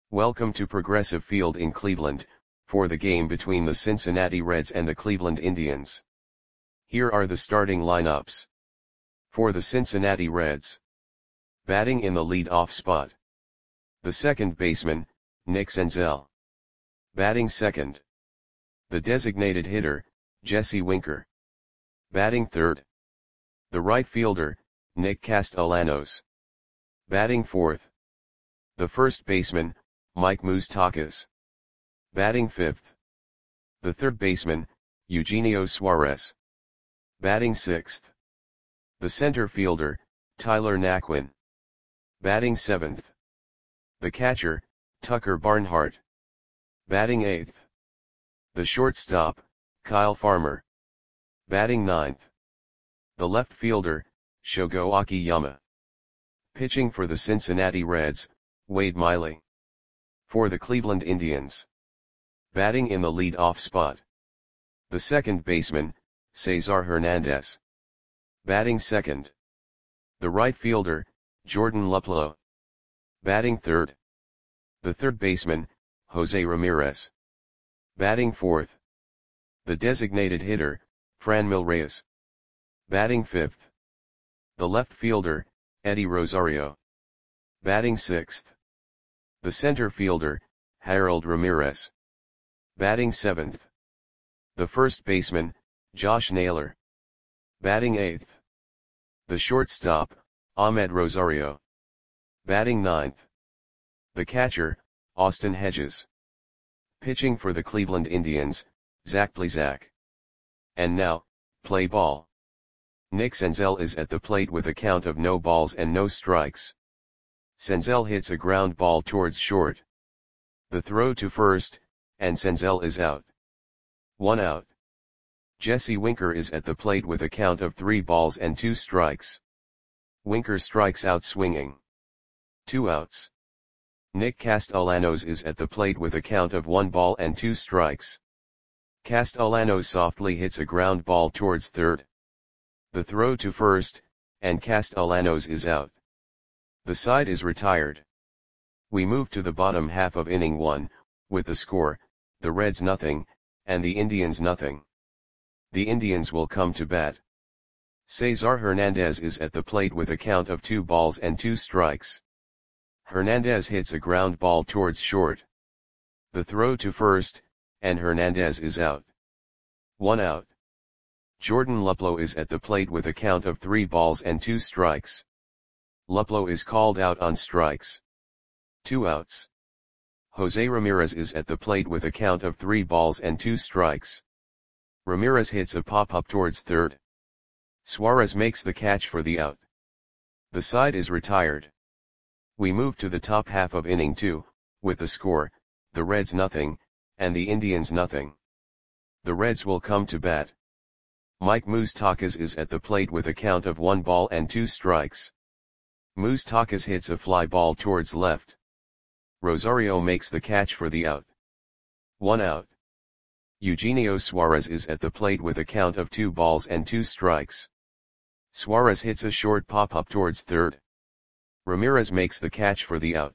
Welcome to Progressive Field in Cleveland, for the game between the Cincinnati Reds and the Cleveland Indians. Here are the starting lineups. For the Cincinnati Reds. Batting in the lead-off spot. The second baseman, Nick Senzel. Batting second. The designated hitter, Jesse Winker. Batting third. The right fielder, Nick Castellanos. Batting fourth. The first baseman, Mike Moustakas. Batting fifth. The third baseman, Eugenio Suarez. Batting sixth. The center fielder, Tyler Naquin. Batting seventh. The catcher, Tucker Barnhart. Batting eighth. The shortstop, Kyle Farmer. Batting ninth. The left fielder, Shogo Akiyama. Pitching for the Cincinnati Reds, Wade Miley. For the Cleveland Indians. Batting in the lead-off spot. The second baseman, Cesar Hernandez. Batting second. The right fielder, Jordan Luplow. Batting third. The third baseman, Jose Ramirez. Batting fourth. The designated hitter, Franmil Reyes. Batting fifth. The left fielder, Eddie Rosario. Batting sixth. The center fielder, Harold Ramirez. Batting seventh. The first baseman, Josh Naylor. Batting eighth. The shortstop, Ahmed Rosario. Batting ninth. The catcher, Austin Hedges. Pitching for the Cleveland Indians, Zach Plesac. And now, play ball. Nick Senzel is at the plate with a count of no balls and no strikes. Senzel hits a ground ball towards short. The throw to first, and Senzel is out. 1 out. Jesse Winker is at the plate with a count of 3 balls and 2 strikes. Winker strikes out swinging. 2 outs. Nick Castellanos is at the plate with a count of 1 ball and 2 strikes. Castellanos softly hits a ground ball towards third. The throw to first, and Castellanos is out. The side is retired. We move to the bottom half of inning 1, with the score, the Reds nothing, and the Indians nothing. The Indians will come to bat. Cesar Hernandez is at the plate with a count of 2 balls and 2 strikes. Hernandez hits a ground ball towards short. The throw to first, and Hernandez is out. 1 out. Jordan Luplow is at the plate with a count of 3 balls and 2 strikes. Luplow is called out on strikes. 2 outs. Jose Ramirez is at the plate with a count of 3 balls and 2 strikes. Ramirez hits a pop-up towards third. Suarez makes the catch for the out. The side is retired. We move to the top half of inning 2, with the score, the Reds nothing, and the Indians nothing. The Reds will come to bat. Mike Moustakas is at the plate with a count of 1 ball and 2 strikes. Moustakas hits a fly ball towards left. Rosario makes the catch for the out. 1 out. Eugenio Suarez is at the plate with a count of 2 balls and 2 strikes. Suarez hits a short pop-up towards third. Ramirez makes the catch for the out.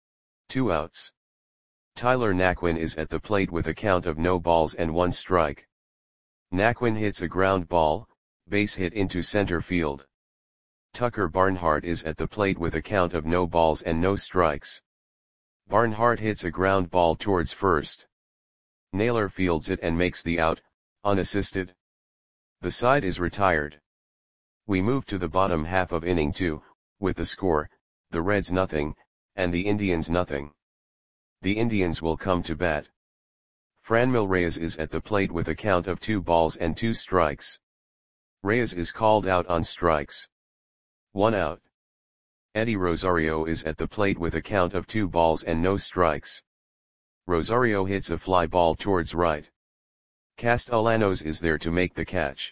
2 outs. Tyler Naquin is at the plate with a count of no balls and 1 strike. Naquin hits a ground ball, base hit into center field. Tucker Barnhart is at the plate with a count of no balls and no strikes. Barnhart hits a ground ball towards first. Naylor fields it and makes the out, unassisted. The side is retired. We move to the bottom half of inning 2, with the score, the Reds nothing, and the Indians nothing. The Indians will come to bat. Franmil Reyes is at the plate with a count of 2 balls and 2 strikes. Reyes is called out on strikes. 1 out. Eddie Rosario is at the plate with a count of 2 balls and no strikes. Rosario hits a fly ball towards right. Castellanos is there to make the catch.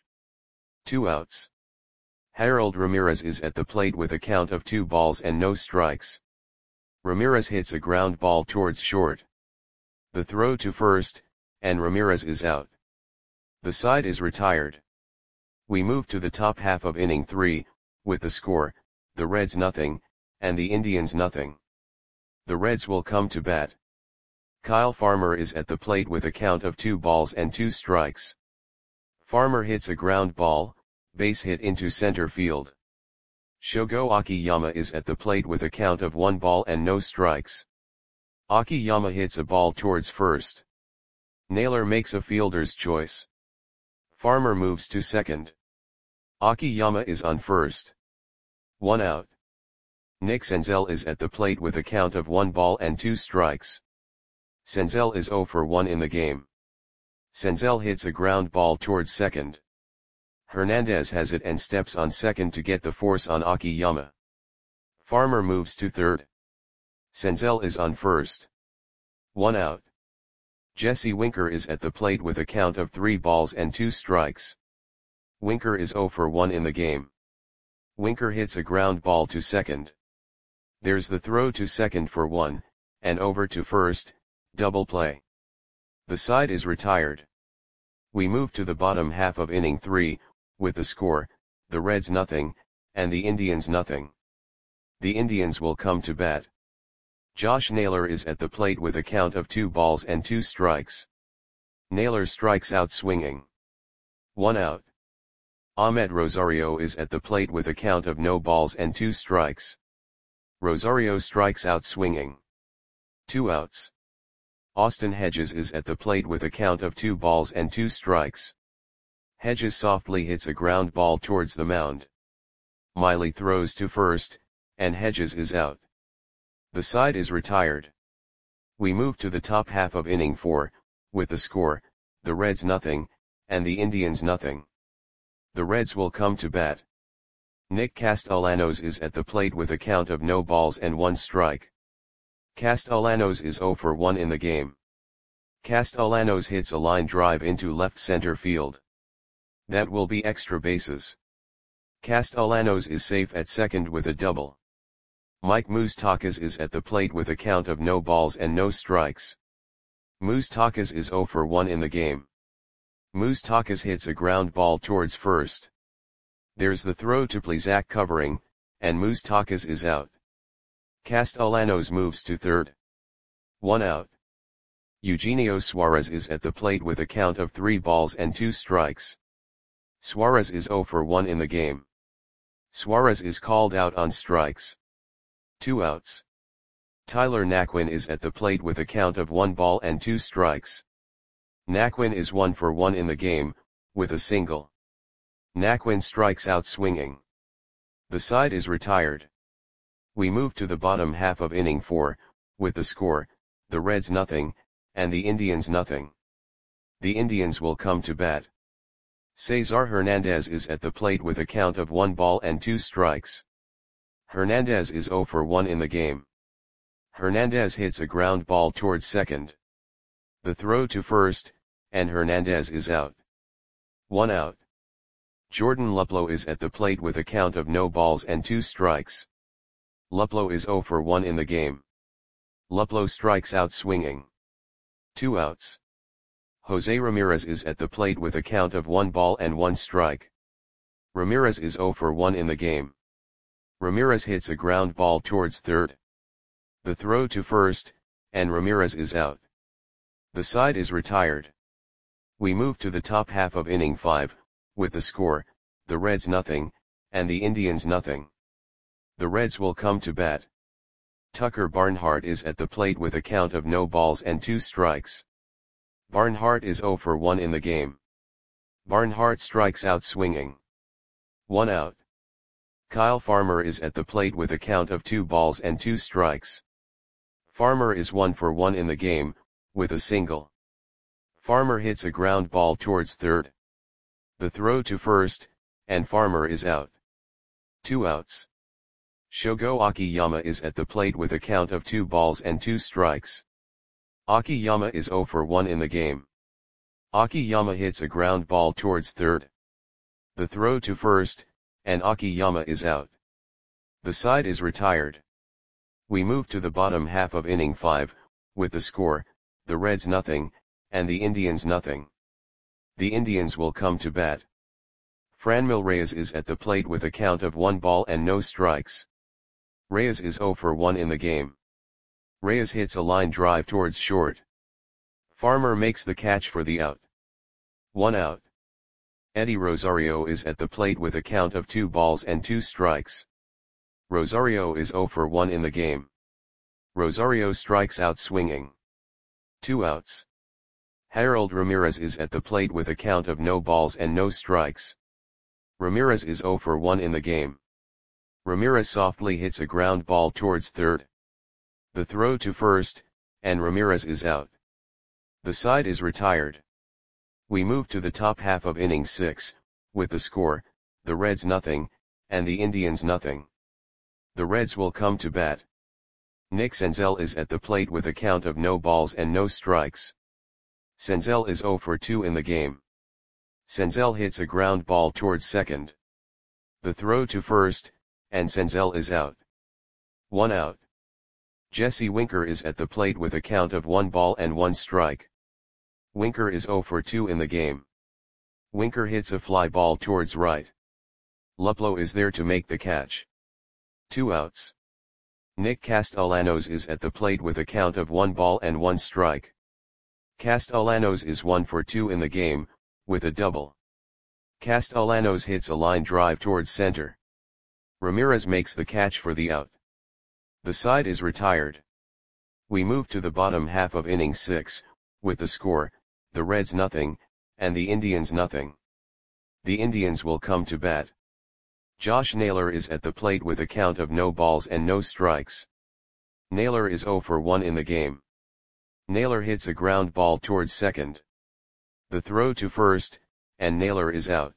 2 outs. Harold Ramirez is at the plate with a count of 2 balls and no strikes. Ramirez hits a ground ball towards short. The throw to first, and Ramirez is out. The side is retired. We move to the top half of inning 3, with the score, the Reds nothing, and the Indians nothing. The Reds will come to bat. Kyle Farmer is at the plate with a count of 2 balls and 2 strikes. Farmer hits a ground ball, base hit into center field. Shogo Akiyama is at the plate with a count of 1 ball and no strikes. Akiyama hits a ball towards first. Naylor makes a fielder's choice. Farmer moves to second. Akiyama is on first. 1 out. Nick Senzel is at the plate with a count of 1 ball and 2 strikes. Senzel is 0 for 1 in the game. Senzel hits a ground ball towards second. Hernandez has it and steps on second to get the force on Akiyama. Farmer moves to third. Senzel is on first. 1 out. Jesse Winker is at the plate with a count of 3 balls and 2 strikes. Winker is 0 for 1 in the game. Winker hits a ground ball to second. There's the throw to second for 1, and over to first, double play. The side is retired. We move to the bottom half of inning 3, with the score, the Reds nothing, and the Indians nothing. The Indians will come to bat. Josh Naylor is at the plate with a count of 2 balls and 2 strikes. Naylor strikes out swinging. 1 out. Ahmed Rosario is at the plate with a count of no balls and 2 strikes. Rosario strikes out swinging. 2 outs. Austin Hedges is at the plate with a count of 2 balls and 2 strikes. Hedges softly hits a ground ball towards the mound. Miley throws to first, and Hedges is out. The side is retired. We move to the top half of inning 4, with the score, the Reds nothing, and the Indians nothing. The Reds will come to bat. Nick Castellanos is at the plate with a count of no balls and 1 strike. Castellanos is 0 for 1 in the game. Castellanos hits a line drive into left center field. That will be extra bases. Castellanos is safe at second with a double. Mike Moustakas is at the plate with a count of no balls and no strikes. Moustakas is 0 for 1 in the game. Moustakas hits a ground ball towards first. There's the throw to Plesac covering, and Moustakas is out. Castellanos moves to third. 1 out. Eugenio Suarez is at the plate with a count of 3 balls and 2 strikes. Suarez is 0 for 1 in the game. Suarez is called out on strikes. 2 outs. Tyler Naquin is at the plate with a count of 1 ball and 2 strikes. Naquin is 1 for 1 in the game, with a single. Naquin strikes out swinging. The side is retired. We move to the bottom half of inning 4, with the score, the Reds nothing, and the Indians nothing. The Indians will come to bat. Cesar Hernandez is at the plate with a count of 1 ball and 2 strikes. Hernandez is 0 for 1 in the game. Hernandez hits a ground ball towards second. The throw to first, and Hernandez is out. 1 out. Jordan Luplow is at the plate with a count of no balls and 2 strikes. Luplow is 0 for 1 in the game. Luplow strikes out swinging. 2 outs. Jose Ramirez is at the plate with a count of 1 ball and 1 strike. Ramirez is 0 for 1 in the game. Ramirez hits a ground ball towards third. The throw to first, and Ramirez is out. The side is retired. We move to the top half of inning 5, with the score, the Reds nothing, and the Indians nothing. The Reds will come to bat. Tucker Barnhart is at the plate with a count of no balls and 2 strikes. Barnhart is 0 for 1 in the game. Barnhart strikes out swinging. 1 out. Kyle Farmer is at the plate with a count of 2 balls and 2 strikes. Farmer is 1 for 1 in the game, with a single. Farmer hits a ground ball towards third. The throw to first, and Farmer is out. 2 outs. Shogo Akiyama is at the plate with a count of 2 balls and 2 strikes. Akiyama is 0 for 1 in the game. Akiyama hits a ground ball towards third. The throw to first, and Akiyama is out. The side is retired. We move to the bottom half of inning 5, with the score, the Reds nothing, and the Indians nothing. The Indians will come to bat. Franmil Reyes is at the plate with a count of 1 ball and no strikes. Reyes is 0 for 1 in the game. Reyes hits a line drive towards short. Farmer makes the catch for the out. 1 out. Eddie Rosario is at the plate with a count of 2 balls and 2 strikes. Rosario is 0 for 1 in the game. Rosario strikes out swinging. 2 outs. Harold Ramirez is at the plate with a count of no balls and no strikes. Ramirez is 0 for 1 in the game. Ramirez softly hits a ground ball towards third. The throw to first, and Ramirez is out. The side is retired. We move to the top half of inning 6, with the score, the Reds nothing, and the Indians nothing. The Reds will come to bat. Nick Senzel is at the plate with a count of no balls and no strikes. Senzel is 0 for 2 in the game. Senzel hits a ground ball towards second. The throw to first, and Senzel is out. 1 out. Jesse Winker is at the plate with a count of 1 ball and 1 strike. Winker is 0 for 2 in the game. Winker hits a fly ball towards right. Luplow is there to make the catch. 2 outs. Nick Castellanos is at the plate with a count of 1 ball and 1 strike. Castellanos is 1 for 2 in the game, with a double. Castellanos hits a line drive towards center. Ramirez makes the catch for the out. The side is retired. We move to the bottom half of inning 6, with the score, the Reds nothing, and the Indians nothing. The Indians will come to bat. Josh Naylor is at the plate with a count of no balls and no strikes. Naylor is 0 for 1 in the game. Naylor hits a ground ball towards second. The throw to first, and Naylor is out.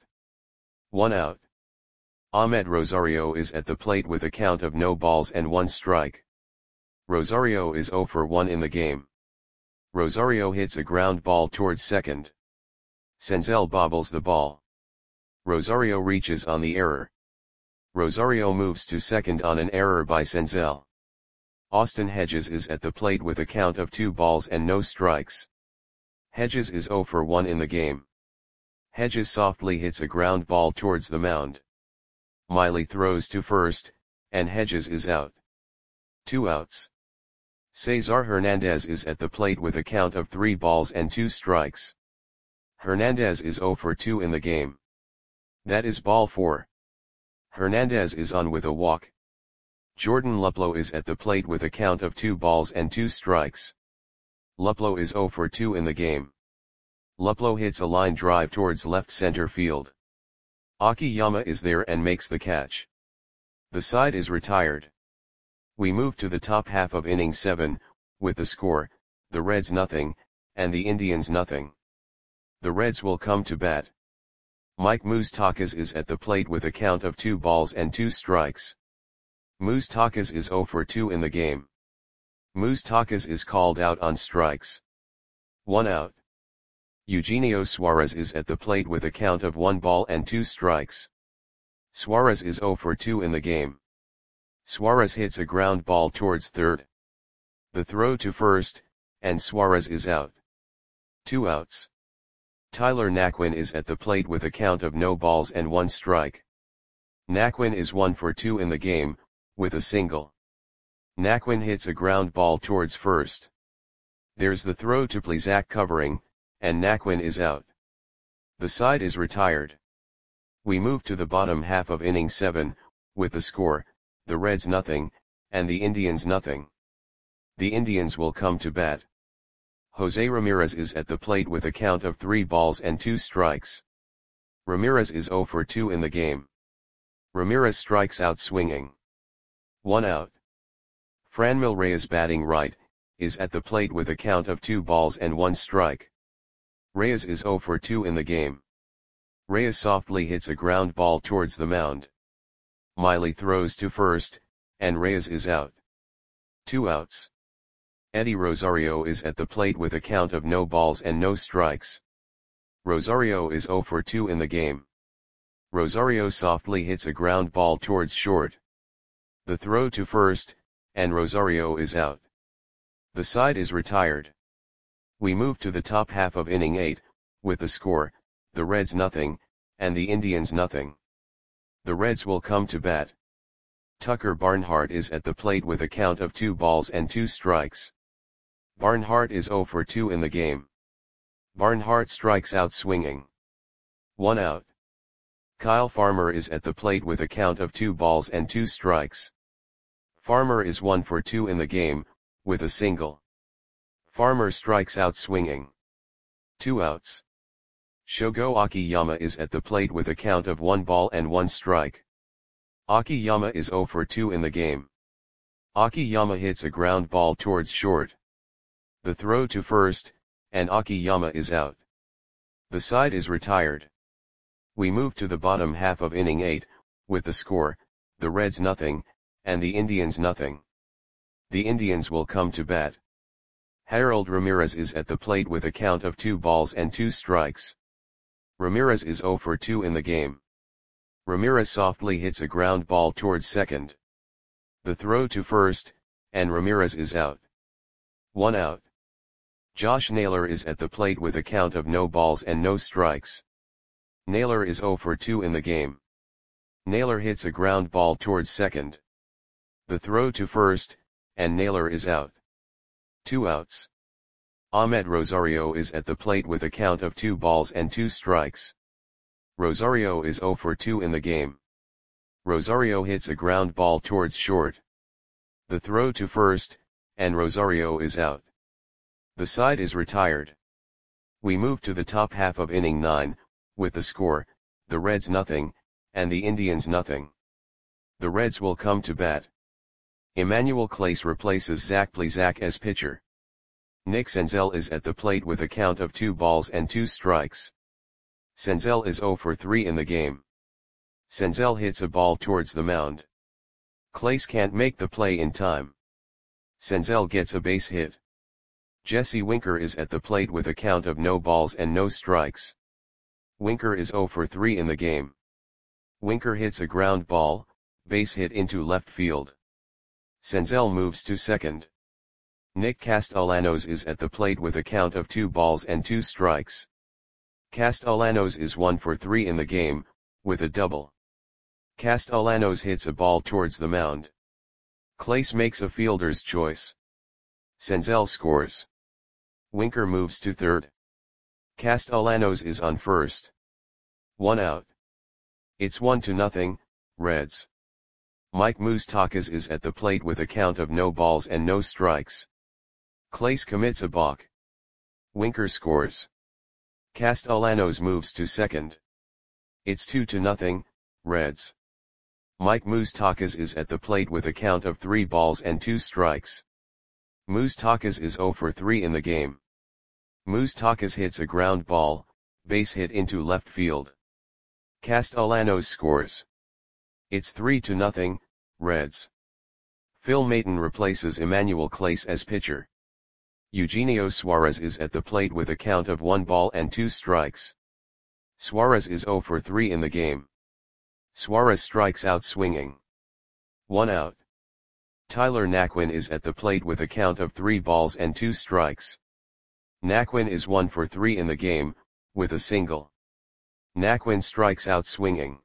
1 out. Ahmed Rosario is at the plate with a count of no balls and 1 strike. Rosario is 0 for 1 in the game. Rosario hits a ground ball towards second. Senzel bobbles the ball. Rosario reaches on the error. Rosario moves to second on an error by Senzel. Austin Hedges is at the plate with a count of 2 balls and no strikes. Hedges is 0 for 1 in the game. Hedges softly hits a ground ball towards the mound. Miley throws to first, and Hedges is out. 2 outs. Cesar Hernandez is at the plate with a count of 3 balls and 2 strikes. Hernandez is 0 for 2 in the game. That is ball 4. Hernandez is on with a walk. Jordan Luplow is at the plate with a count of 2 balls and 2 strikes. Luplow is 0 for 2 in the game. Luplow hits a line drive towards left center field. Akiyama is there and makes the catch. The side is retired. We move to the top half of inning 7, with the score, the Reds nothing, and the Indians nothing. The Reds will come to bat. Mike Moustakas is at the plate with a count of 2 balls and 2 strikes. Moustakas is 0 for 2 in the game. Moustakas is called out on strikes. 1 out. Eugenio Suarez is at the plate with a count of 1 ball and 2 strikes. Suarez is 0 for 2 in the game. Suarez hits a ground ball towards third. The throw to first, and Suarez is out. 2 outs. Tyler Naquin is at the plate with a count of no balls and 1 strike. Naquin is 1 for 2 in the game, with a single. Naquin hits a ground ball towards first. There's the throw to Plesac covering, and Naquin is out. The side is retired. We move to the bottom half of inning 7, with the score, the Reds nothing, and the Indians nothing. The Indians will come to bat. Jose Ramirez is at the plate with a count of 3 balls and 2 strikes. Ramirez is 0 for 2 in the game. Ramirez strikes out swinging. 1 out. Franmil Reyes batting right, is at the plate with a count of 2 balls and 1 strike. Reyes is 0 for 2 in the game. Reyes softly hits a ground ball towards the mound. Miley throws to first, and Reyes is out. 2 outs. Eddie Rosario is at the plate with a count of no balls and no strikes. Rosario is 0 for 2 in the game. Rosario softly hits a ground ball towards short. The throw to first, and Rosario is out. The side is retired. We move to the top half of inning 8, with the score, the Reds nothing, and the Indians nothing. The Reds will come to bat. Tucker Barnhart is at the plate with a count of 2 balls and 2 strikes. Barnhart is 0 for 2 in the game. Barnhart strikes out swinging. 1 out. Kyle Farmer is at the plate with a count of 2 balls and 2 strikes. Farmer is 1 for 2 in the game, with a single. Farmer strikes out swinging. 2 outs. Shogo Akiyama is at the plate with a count of 1 ball and 1 strike. Akiyama is 0 for 2 in the game. Akiyama hits a ground ball towards short. The throw to first, and Akiyama is out. The side is retired. We move to the bottom half of inning 8, with the score, the Reds nothing, and the Indians nothing. The Indians will come to bat. Harold Ramirez is at the plate with a count of 2 balls and 2 strikes. Ramirez is 0 for 2 in the game. Ramirez softly hits a ground ball towards second. The throw to first, and Ramirez is out. 1 out. Josh Naylor is at the plate with a count of no balls and no strikes. Naylor is 0 for 2 in the game. Naylor hits a ground ball towards second. The throw to first, and Naylor is out. 2 outs. Ahmed Rosario is at the plate with a count of 2 balls and 2 strikes. Rosario is 0 for 2 in the game. Rosario hits a ground ball towards short. The throw to first, and Rosario is out. The side is retired. We move to the top half of inning 9, with the score, the Reds nothing, and the Indians nothing. The Reds will come to bat. Emmanuel Clase replaces Zach Plesac as pitcher. Nick Senzel is at the plate with a count of 2 balls and 2 strikes. Senzel is 0 for 3 in the game. Senzel hits a ball towards the mound. Clase can't make the play in time. Senzel gets a base hit. Jesse Winker is at the plate with a count of no balls and no strikes. Winker is 0 for 3 in the game. Winker hits a ground ball, base hit into left field. Senzel moves to second. Nick Castellanos is at the plate with a count of 2 balls and 2 strikes. Castellanos is 1 for 3 in the game, with a double. Castellanos hits a ball towards the mound. Clase makes a fielder's choice. Senzel scores. Winker moves to third. Castellanos is on first. 1 out. It's 1-0, Reds. Mike Moustakas is at the plate with a count of no balls and no strikes. Clase commits a balk. Winker scores. Castellanos moves to second. It's 2-0, Reds. Mike Moustakas is at the plate with a count of 3 balls and 2 strikes. Moustakas is 0 for 3 in the game. Moustakas hits a ground ball, base hit into left field. Castellanos scores. It's 3-0, Reds. Phil Maton replaces Emmanuel Clase as pitcher. Eugenio Suarez is at the plate with a count of 1 ball and 2 strikes. Suarez is 0 for 3 in the game. Suarez strikes out swinging. 1 out. Tyler Naquin is at the plate with a count of 3 balls and 2 strikes. Naquin is 1 for 3 in the game, with a single. Naquin strikes out swinging.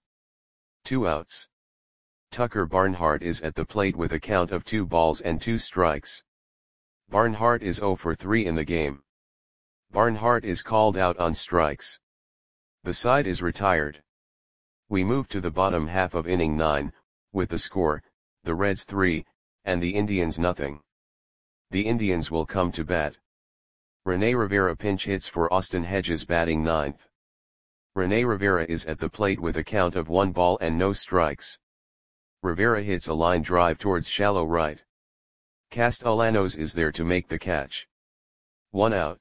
2 outs. Tucker Barnhart is at the plate with a count of 2 balls and 2 strikes. Barnhart is 0 for 3 in the game. Barnhart is called out on strikes. The side is retired. We move to the bottom half of inning 9, with the score, the Reds 3, and the Indians nothing. The Indians will come to bat. Rene Rivera pinch hits for Austin Hedges batting 9th. Rene Rivera is at the plate with a count of 1 ball and no strikes. Rivera hits a line drive towards shallow right. Castellanos is there to make the catch. 1 out.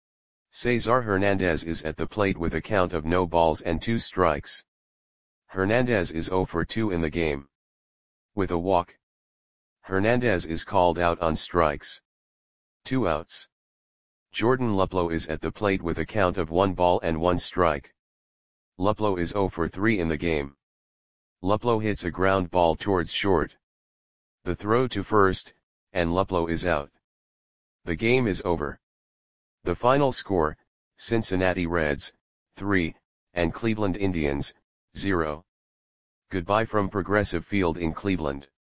Cesar Hernandez is at the plate with a count of no balls and 2 strikes. Hernandez is 0 for 2 in the game. With a walk. Hernandez is called out on strikes. 2 outs. Jordan Luplow is at the plate with a count of 1 ball and 1 strike. Luplow is 0 for 3 in the game. Luplow hits a ground ball towards short. The throw to first, and Luplow is out. The game is over. The final score, Cincinnati Reds, 3, and Cleveland Indians, 0. Goodbye from Progressive Field in Cleveland.